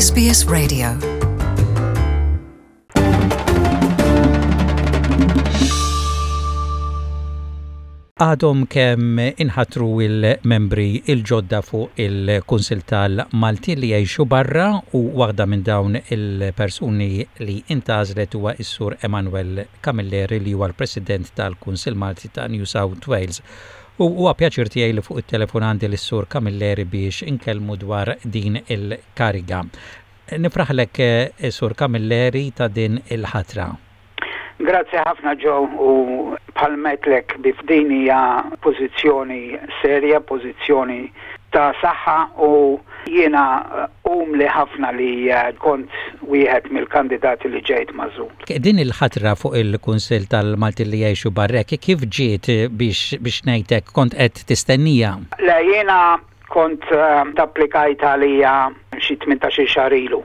SBS Radio. Għadhom kemm inħatru il-membri il-ġodda fuq il-Kunsil tal-Malti li jgħixu barra u waħda minn dawn il-persuni li intażlet huwa s-Sur Emanuel Camilleri li huwa l-President tal-Kunsil Malti ta' New South Wales. U huwa pjaċir tiegħi li fuq it-telefon għandi lis-Sur Camilleri biex inkellmu dwar din il-kariga. Nifraħlek Sur Camilleri ta' din il-ħatra. Grazie ħafna Joe u palmetlek bifdin hija pożizzjoni serja, pożizzjoni ta' saħħa u jiena li ħafna li kont wieħed mill-kandidati li ġejt mażul. Din il-ħatra fuq il-Kunsill tal-Malti li jgħixu barrek, kif ġiet biex ngħidlek kont qed tistennija? La jiena kont tapplikajt għalija xi 18 xahar ilu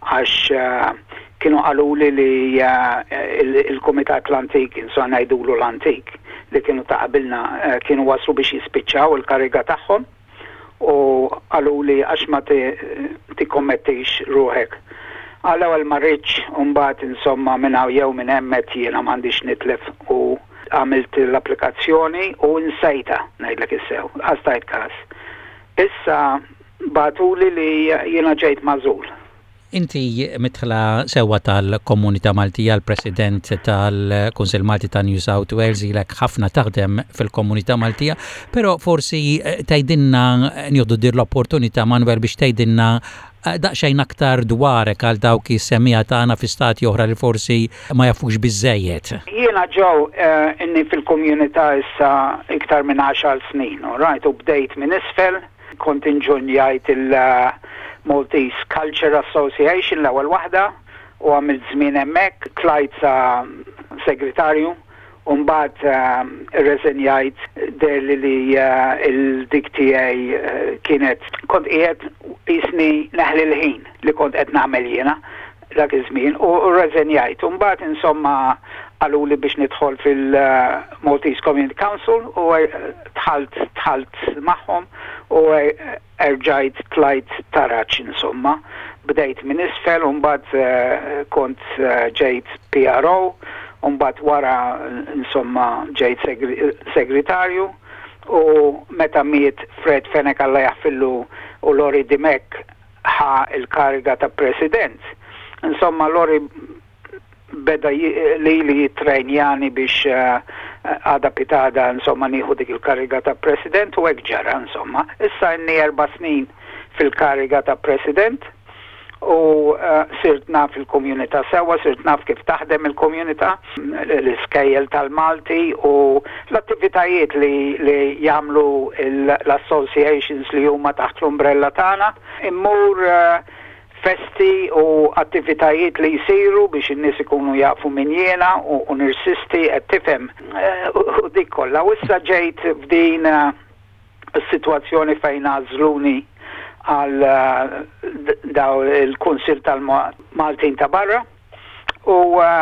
għax kienu għaluli li il-Komitat l-Antik, insomma ngħidulu l-Antik, li kienu taqabilna kienu waslu biex jispiċċaw il-kariga tagħhom u għaluli għax ma tikkommettix ruħek. Għal-ewwel ma rridx u mbagħad insomma minn hawn jew minn hemmet jiena m'għandix nitlef u għamilt l-applikazzjoni u nsejta ngħidlek issew, ħastajt każ. Issa bagħtuli li jiena ġejt magħżul. Inti mitħla sewa tal-Komunità Maltija, l-President tal-Kunsill Malti ta' New South Wales, ilek ħafna taħdem fil-Komunità Maltija, però forsi tgħidilna nieħdu dir l-opportunità Manuel biex tgħidilna daqsxejn aktar dwarek għal dawk is-semmija tagħna fi stati oħra li forsi ma jafux biżejjed. Jiena ġew inni fil-komunità issa iktar minn 10 snin, u bdejt minn isfel, kont inġunjajt Maltese Culture Association l-ewwel waħda u għamilt żmien hemmhekk, tlajt sa segretarju u mbagħad irreżenjajt li l-dik tiegħi kienet kont qiegħed isni neħli l-ħin li kont qed nagħmel jiena dak iż-żmien u rreżenjajt. U mbagħad insomma għaluli biex nidħol fil-Maltese Community Council u tħalt magħhom u erġajt tlajt taraċ insomma. Bdejt minn isfel u mbagħad kont ġejt PRO u mbagħad wara insomma ġejt segretarju u meta miet Fred Fenech Alla jaħfillu u Lori Dimek ħa il-kariga ta' President. Insomma Lori beda li trenjani biex għada pitada insomma nieħu dik il-kariga ta' President u hekk ġara insomma. Issa inni 4 snin fil-kariga ta' President u sirt naf il-komunità sewa, sirt naf kif taħdem il-komunità, l-iskejjel tal-Malti u l-attivitajiet li jagħmlu l-associations li huma taħt l-umbrella tagħna. Immur festi u attivitajiet li jisiru biex in-nies ikunu jafu min jiena u nirsisti qed tifhem u dik kollha. U issa ġejt f'din is-sitwazzjoni fejn għażluni għal daw il-Kunsill tal-Maltin ta' barra u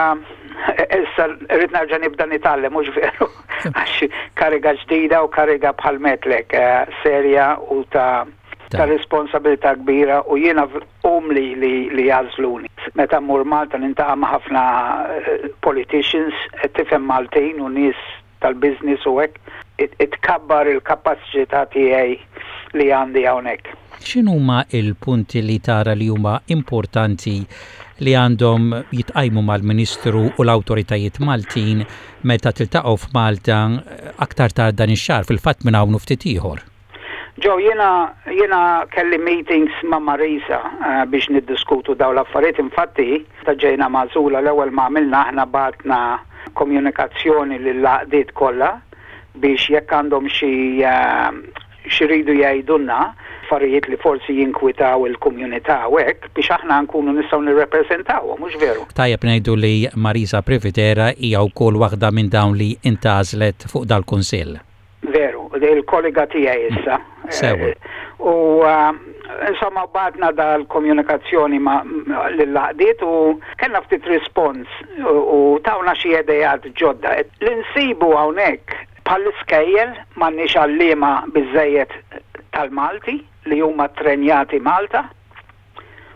issa rrid nerġa' nibda nitgħallem mhux veru għax kariga ġdida u kariga bħal metlek serja u ta' responsabilità kbira u jiena li jazluni. Meta mmur Malta nintaqa' ma' ħafna politicians qed tifhem Maltin u nies tal-business u hekk itkabbar il-kapaċità tiegħi li għandi hawnhekk. X'inhuma il-punti li tara li huma importanti li għandhom jitqajmu mal-Ministru u l-awtoritajiet Maltin meta tiltaqgħu f'Malta aktar tard dan ix-xahar fil-fatt minn hawn ftit ieħor? Joe, jiena kelli meetings ma' Marisa biex niddiskutu daw l-affarijiet. Infatti, ta' ġejna magħżula l-ewwel ma' għamilna aħna bagħtna komunikazzjoni lill-għaqdiet kollha biex jekk għandhom xi ridu jgħidulna affarijiet li forsi jinkwitaw il-komunità u hekk biex aħna nkunu nistgħu nirrepreżentawhom, mhux veru. Tajjeb ngħidu li Marisa Privitera hija wkoll waħda minn dawn li intażlet fuq dal-Kunsill. Veru, il-kollega tiegħi issa. U insomma badna dal-komunikazzjoni lill-għaqdiet u kellna ftit respons u tawna xi idejat ġodda. L-insibu hawnhekk bħall-iskejjel m'għandniex għalliema biżejjed tal-Malti li huma trenjati Malta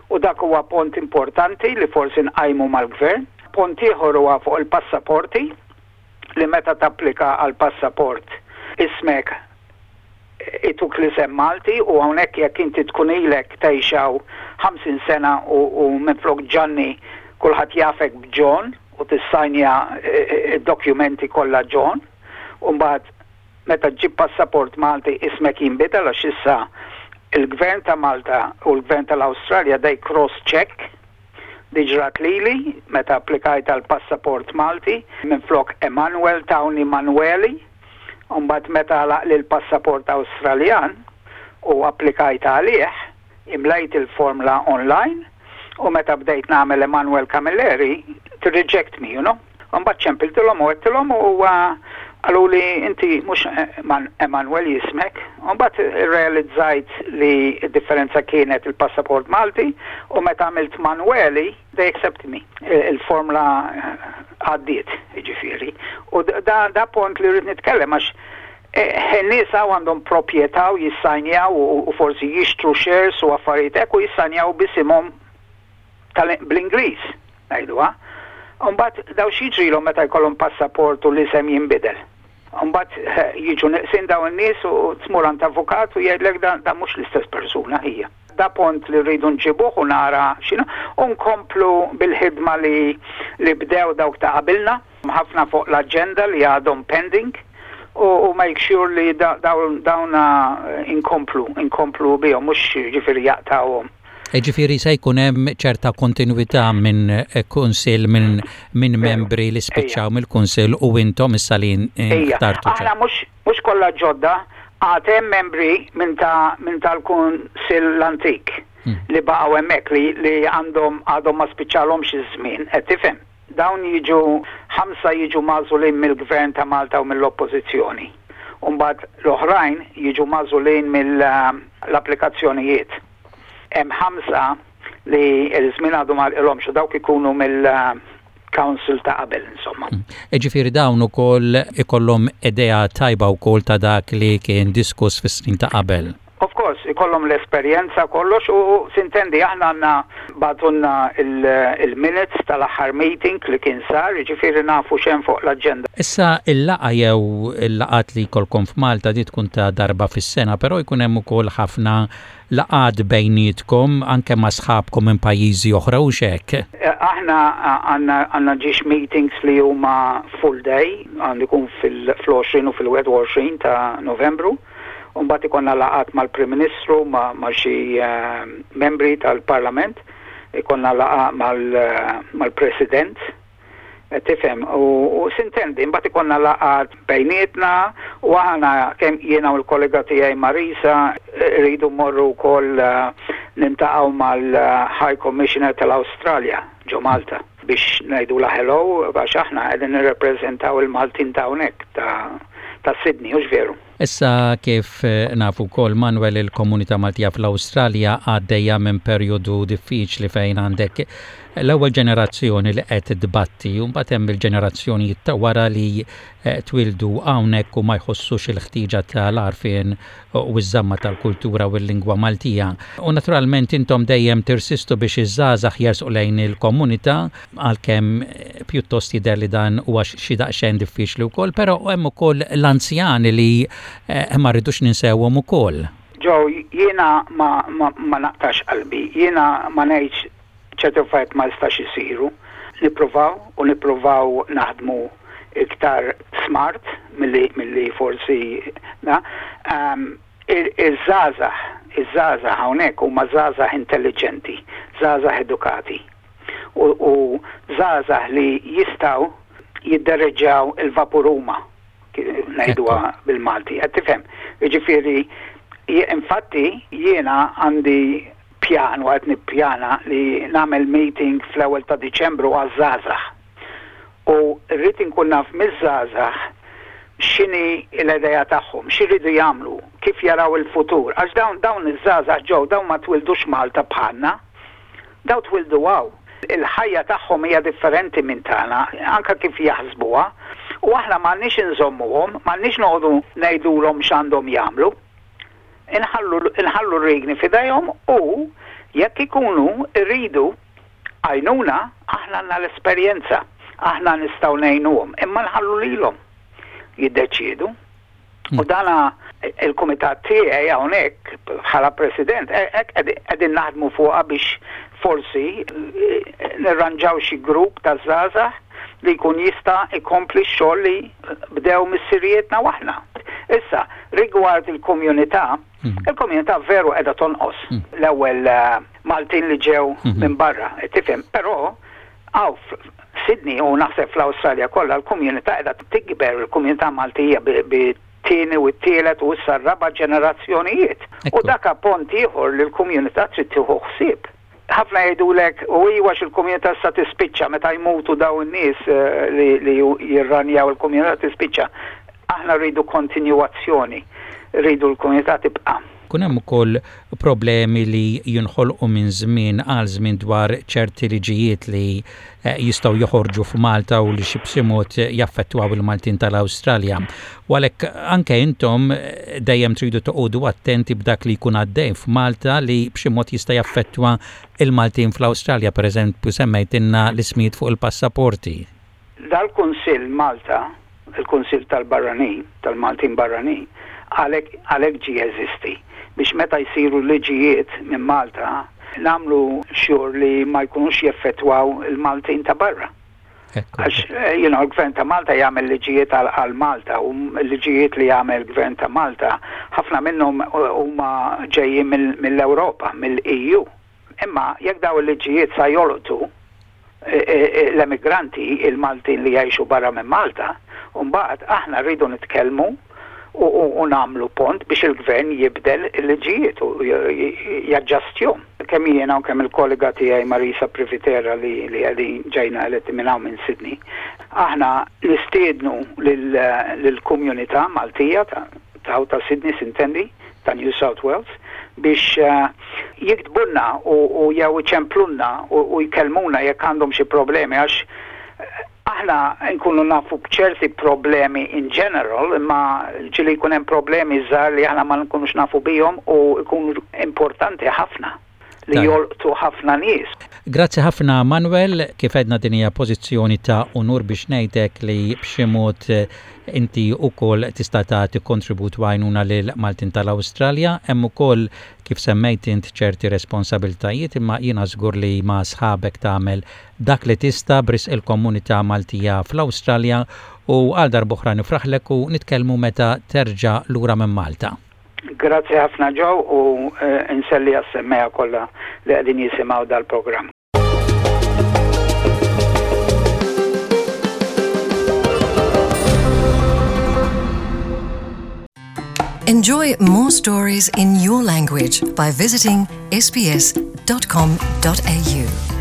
U dak huwa pont importanti li forsi nqajmu mal-gvern. Pont ieħor huwa fuq il-passaporti li meta tapplika għal passaport ismek ituk l-isem Malti u hawnhekk jekk inti tkun ilek tgħixaw 50 sena u minflok Gianni kulħadd jafek b'John u tissajnja id-dokumenti kollha John. U mbagħad meta ġib passaport Malti ismek jinbidel għax issa il-gvern ta' Malta u l-gvern tal-Awstralja dej cross-check diġrat lili meta applikajt għal passaport Malti minflok Emanuel tawni Manueli. Umbat meta laqli l-passaport Awstraljan u applikajt għalih, imlejt il-formula online u meta bdejt nagħmel Emanuel Camilleri, to reject me, you know. Umbat ċempiltilhom u għettilhom u għallu li inti mux Emanuel jismek. Umbat realizzajt li differenza kienet il-passaport Malti u meta għamilt Manueli, they accept me. Il-formula għaddiet, ġifiri. U da pont li rrid nitkellem għax n-nies għandhom proprjetà u jissajnjaw u forsi jixtru shares u affarijiet hekk u jissajnjaw bisimhom bl-Ingliż, ngħiduha. Mbagħad daw xiġrilhom meta jkollhom passaport u l-isem jinbidel. Mbagħad jiġu neqsin daw in-nies u tmur għand avukat u jgħidlek da mhux l-istess persuna hija. Da pont li rridu nġibuh u nara x'inhu u nkomplu bil-ħidma li bdew dawk ta' qabilna, ħafna fuq l-aġenda li għadhom pending u make sure li dawn inkomplu bihom mhux ġifieri jaqtawhom. Ġifieri se jkun hemm ċerta kontinwità minn kunsill minn membri li spiċċaw mill-kunsill u intom issa li ntartu. Aħna mhux kollha ġodda għatem membri minn tal-kunsill l-antik li baqgħu hemmhekk li għadhom ma spiċċalhom xi żmien, qed tifhem. Dawn jiġu 5 jiġu magħżulin mill-Gvern ta' Malta u mill-Oppożizzjoni. U mbagħad l-oħrajn jiġu magħżulin mill-applikazzjonijiet. Hemm 5 li l-żmien għadhom ma lqilhomx u dawk ikunu mill-Council ta' qabel, insomma. Ġifieri dawn ukoll ikollhom idea tajba wkoll ta' dak li kien diskuss fis-snin ta' qabel. Of course, ikollhom l-esperjenza kollox u sintendi aħna għandna batunna il-minutes tal-aħħar meeting li kien sar, ġifieri nafu x'hemm fuq l-aġenda. Issa il-laqa jew il-laqat li jkollkom f'Malta di tkun ta' darba fis-sena, però jkun hemm ukoll ħafna laqat bejnietkom anke ma' sħabkom minn pajjiżi oħra u x'hekk. Aħna għandna ġiex meetings li huma full day, għandu jkun fil-20 u fil-21 ta' Novembru. Mbagħad ikonna laqat mal-Prim Ministru ma' xi membri tal-Parlament, ikonna laqat mal-President, tifhem u sintendi, mbagħad ikonna laqat bejnietna u aħna kemm jiena u l-kollega tiegħi Marisa rridu mmorru wkoll nintaqgħu mal-High Commissioner tal-Awstralja ġo Malta biex ngħidula hello għax aħna qegħdin nirrepreżentaw il-Maltin ta' hawnhekk ta' Sydney, hux veru. Issa kif nafu wkoll Manuel il-komunità Maltija fl-Awstralja għaddejja minn perjodu diffiċli fejn għandek l-ewwel ġenerazzjoni li qed tbatti u mbagħad hemm il-ġenerazzjoni ta' wara li twildu hawnhekk u ma jħossux il-ħtieġa tal-għarfien u ż-żamma tal-kultura u l-lingwa Maltija. U naturalment intom dejjem tirsistu biex iż-żgħażagħ jersqu lejn il-komunità għalkemm pjuttost jidher li dan huwa xi daqsxejn diffiċli wkoll, però hemm ukoll l-anzjani li ma rridux ninsewhom ukoll. Ġew jiena ma naqtax qalbi, jiena ma ngħidx ċertu fajt ma jistax isiru. Nippruvaw naħdmu iktar smart milli forsi iż-żgħażagħ hawnhekk huma żgħażagħ intelligenti, żgħażagħ edukati u żgħażagħ li jistgħu jiddereġġjaw il-vapuruma ngħiduha bil-Malti. Qed tifhem. Jiġifieri infatti jiena għandi pjan u għed nippjana li nagħmel meeting fl-ewwel ta' Diċembru għaż-żgħażagħ. U rrid inkun naf miż-żgħażagħ x'inhi l-idea tagħhom, x'iridu jagħmlu, kif jaraw il-futur. Għax dawn iż-żgħażagħ ġew dawn ma twildux Malta bħalna, daw twildu għaw. Il-ħajja tagħhom hija differenti minn tagħna, anke kif jaħsbuha, u aħna m'għandniex inżommuhom, m'għandniex noqogħdu ngħidulhom x'għandhom jagħmlu. Inħallu r-regni f'idejhom u Jekk ikunu rridu għajnuna, aħna għandna l-esperjenza, aħna nistgħu ngħinuhom, imma nħallu lilhom jiddeċiedu. U dana il-kumitat tiegħi hawnhekk bħala President qegħdin naħdmu fuqha biex forsi nirranġaw xi grupp ta' żgħażagħ li jkun jista' ikompli x-xogħol li bdew mis-sirrietna waħna. Issa, rigward il-komunità veru qiegħda tonqos. L-ewwel Maltin li ġew minn barra, tifhem, però Sydney u naħseb fl-Awstralja kollha l-komunità qiegħda tikber il-komunità Maltija tieni u t-tielet u issa r-raba' ġenerazzjonijiet. U dak appunt ieħor li l-komunità trid tieħu ħsieb. Ħafna jgħidulek u għax il-komunità sa tispiċċa meta jmutu daw in-nies li jirranjaw il-komunità tispiċċa. Aħna rridu kontinjuazzjoni, rridu l-komunità tibqa'. Kun hemm ukoll problemi li jinħolqu minn żmien għal żmien dwar ċerti liġijiet li jistgħu joħorġu f'Malta u li xi b'xi mod jaffettwaw il-Maltin tal-Awstralja. U għalhekk anke intom dejjem tridu toqgħodu attenti b'dak li jkun għaddej f'Malta li b'xi mod jista' jaffettwa il-Maltin fl-Awstralja, pereżempju semmejtilna l-ismijiet fuq il-passaporti. Dal-Kunsill Malta, il-Kunsill tal-Barranin, tal-Maltin Barranin, għalhekk ġie jeżisti biex meta jsiru liġijiet minn Malta nagħmlu xhur li ma jkunux jeffettwaw il-Maltin ta' barra. Għax il-Gvern ta' Malta jagħmel liġijiet għal Malta u l-liġijiet li jagħmel il-Gvern ta' Malta ħafna minnhom huma ġejjin mill-Ewropa, mill-EU. Imma jekk daw il-liġijiet sa jolqtu l-emigranti il-Maltin li jgħixu barra minn Malta, u mbagħad aħna rridu nitkellmu u nagħmlu pont biex il-Gvern jibdel il-liġijiet u jaġġastjom. Kemm jiena u kemm il-kollega tiegħi Marisa Privitera li għadin ġejna eletti minn Sydney. Aħna nistiednu lill-komunità Maltija ta' Sydney sintendi ta' New South Wales biex jiktbunna u jew iċemplunna u jkellmuna jekk għandhom xi problemi għax aħna nkunu nafu b'ċerti problemi in general, imma ġili jkun hemm problemi żgħar li aħna ma nkunux nafu bihom u jkunu importanti ħafna li jolqtu ħafna nies. Grazzi ħafna Manuel, kif għedna din hija pożizzjoni ta' unur biex ngħidlek li b'xi mod inti wkoll tista' tagħti kontribut għajnuna lil Maltin tal-Awstralja, hemm ukoll kif semmejt int ċerti responsabiltajiet imma jiena żgur li ma' sħabek tagħmel dak li tista' bris il-komunità Maltija fl-Awstralja u għal darb'oħra nifraħlek u nitkellmu meta terġa' lura minn Malta. Grazzi ħafna ġew u nselli għas-semmeja kollha li qegħdin jisimgħu dal-programm. Enjoy more stories in your language by visiting sbs.com.au.